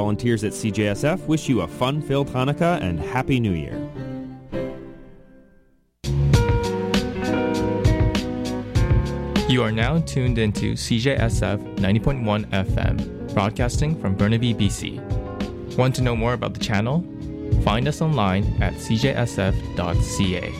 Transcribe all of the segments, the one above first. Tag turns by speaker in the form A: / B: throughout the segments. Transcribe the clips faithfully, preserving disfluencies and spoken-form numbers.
A: volunteers at C J S F wish you a fun-filled Hanukkah and Happy New Year.
B: You are now tuned into C J S F ninety point one F M, broadcasting from Burnaby, B C. Want to know more about the channel? Find us online at c j s f dot c a.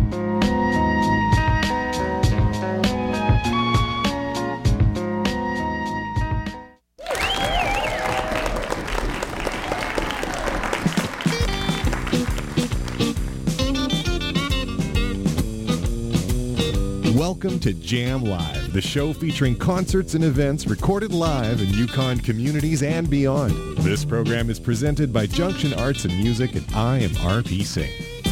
C: Welcome to Jam Live, the show featuring concerts and events recorded live in Yukon communities and beyond. This program is presented by Junction Arts and Music, and I am R P Singh.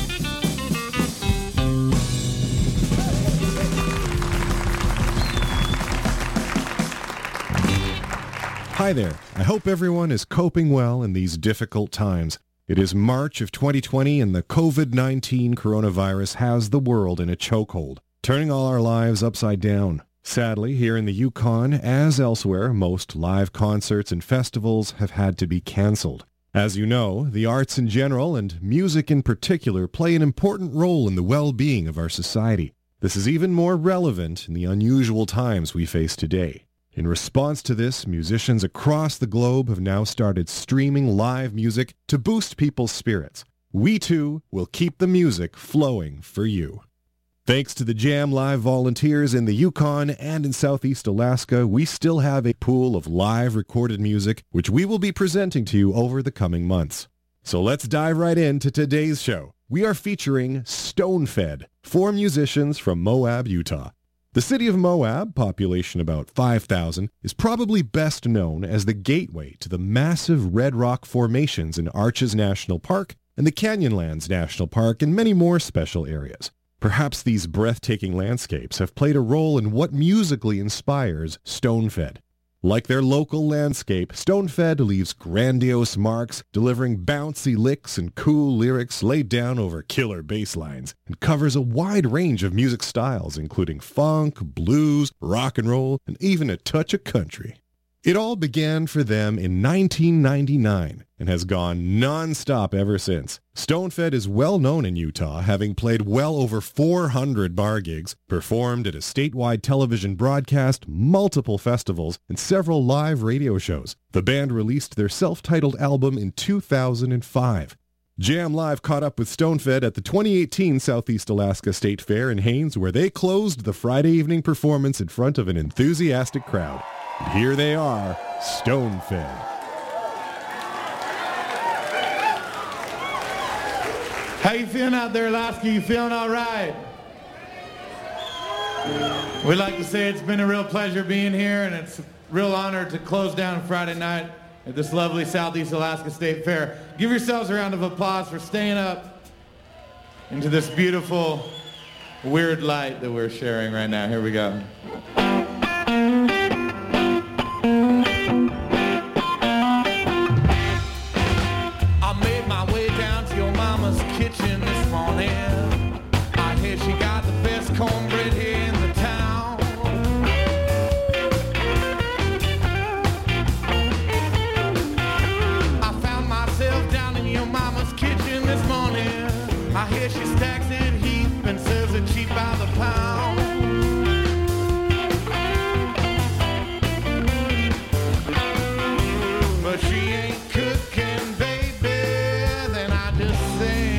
C: Hi there. I hope everyone is coping well in these difficult times. It is March of twenty twenty, and the covid nineteen coronavirus has the world in a chokehold, turning all our lives upside down. Sadly, here in the Yukon, as elsewhere, most live concerts and festivals have had to be cancelled. As you know, the arts in general, and music in particular, play an important role in the well-being of our society. This is even more relevant in the unusual times we face today. In response to this, musicians across the globe have now started streaming live music to boost people's spirits. We, too, will keep the music flowing for you. Thanks to the Jam Live volunteers in the Yukon and in Southeast Alaska, we still have a pool of live recorded music, which we will be presenting to you over the coming months. So let's dive right into today's show. We are featuring Stonefed, four musicians from Moab, Utah. The city of Moab, population about five thousand, is probably best known as the gateway to the massive red rock formations in Arches National Park and the Canyonlands National Park and many more special areas. Perhaps these breathtaking landscapes have played a role in what musically inspires Stonefed. Like their local landscape, Stonefed leaves grandiose marks, delivering bouncy licks and cool lyrics laid down over killer bass lines, and covers a wide range of music styles, including funk, blues, rock and roll, and even a touch of country. It all began for them in nineteen ninety-nine and has gone non-stop ever since. Stonefed is well known in Utah, having played well over four hundred bar gigs, performed at a statewide television broadcast, multiple festivals, and several live radio shows. The band released their self-titled album in two thousand five. Jam Live caught up with Stonefed at the twenty eighteen Southeast Alaska State Fair in Haines, where they closed the Friday evening performance in front of an enthusiastic crowd. And here they are, Stonefed.
D: How you feeling out there, Alaska? You feeling all right? We'd like to say it's been a real pleasure being here, and it's a real honor to close down Friday night at this lovely Southeast Alaska State Fair. Give yourselves a round of applause for staying up into this beautiful, weird light that we're sharing right now. Here we go.
E: Cornbread here in the town. I found myself down in your mama's kitchen this morning. I hear she stacks it heap and serves it cheap by the pound. But she ain't cooking, baby, then I just sing.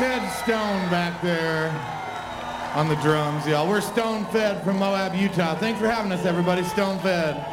D: Ted Stone back there on the drums, y'all. We're Stone Fed from Moab, Utah. Thanks for having us, everybody. Stone Fed.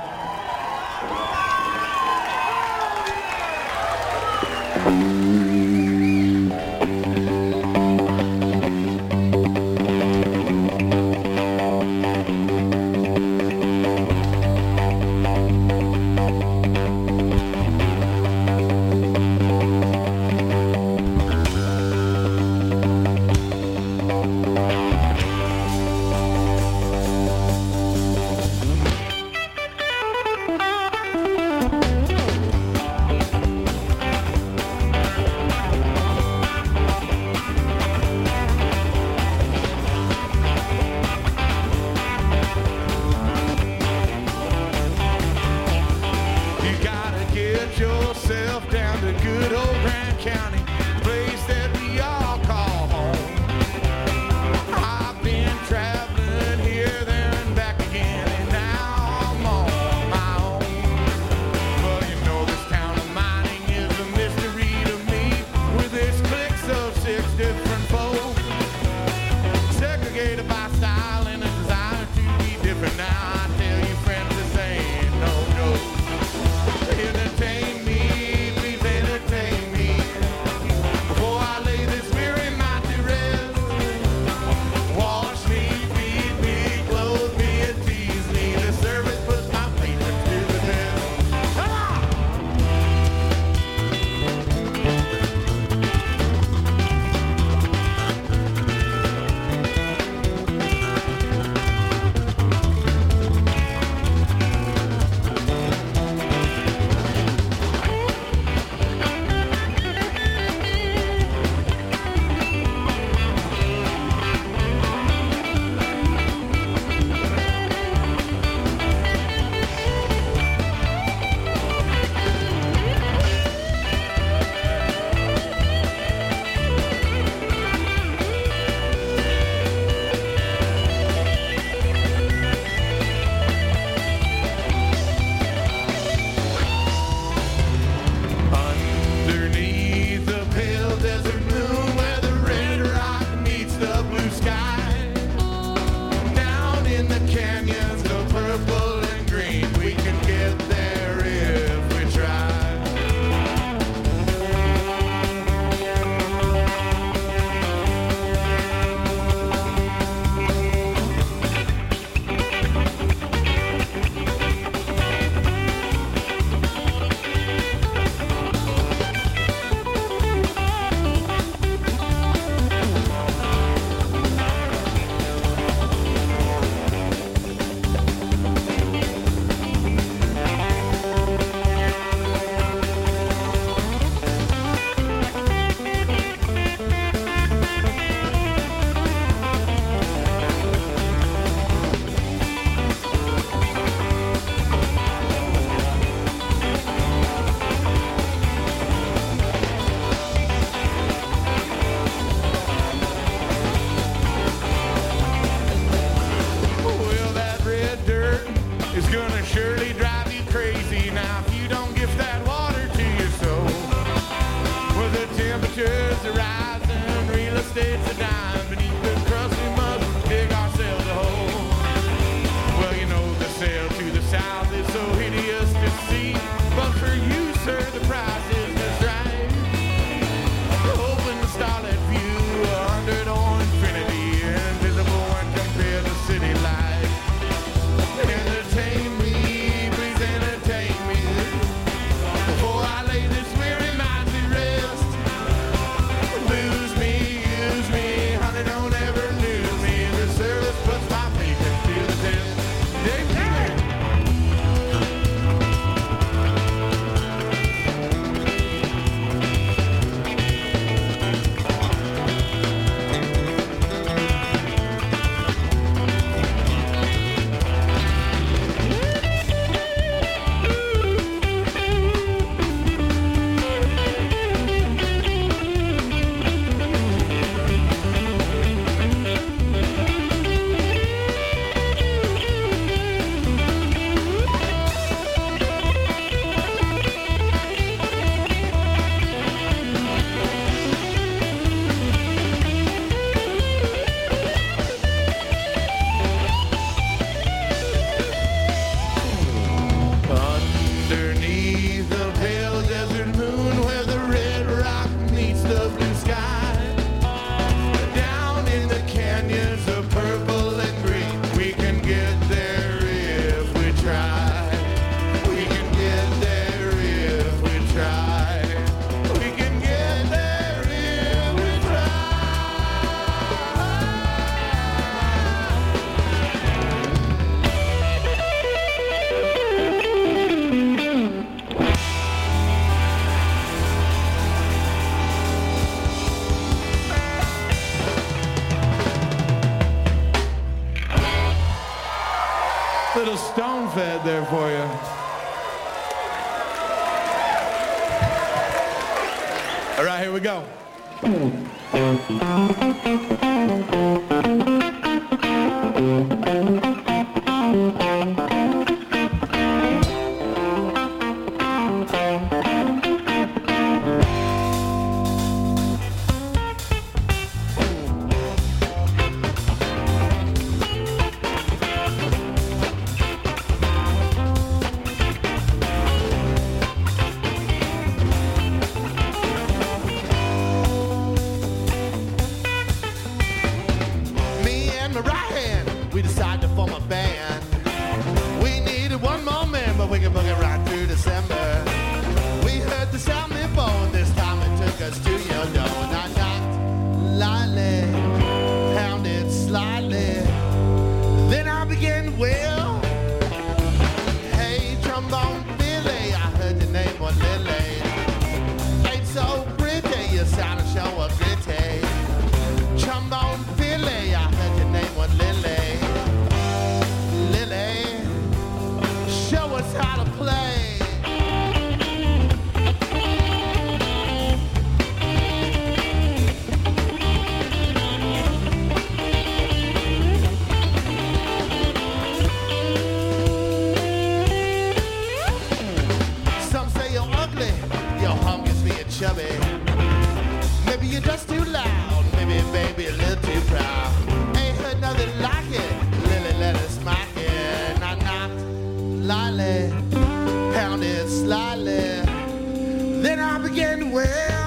D: fed there for you. All right, here we go.
E: Pounded slightly, then I began to wail.